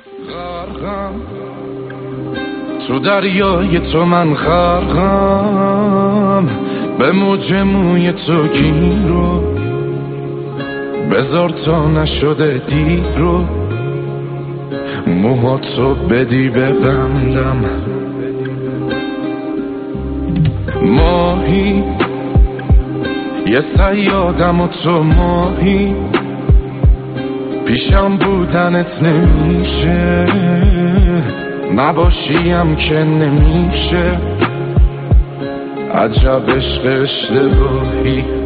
غرقم تو دریای تو، من غرقم به موج موی تو گیر رو، بذار تا نشده دید رو، موهاتو بدی ببندم. ماهی یه صیادم و تو ماهی، پیشم بودنت نمیشه، نباشیم که نمیشه. عجب عشق اشتباهی.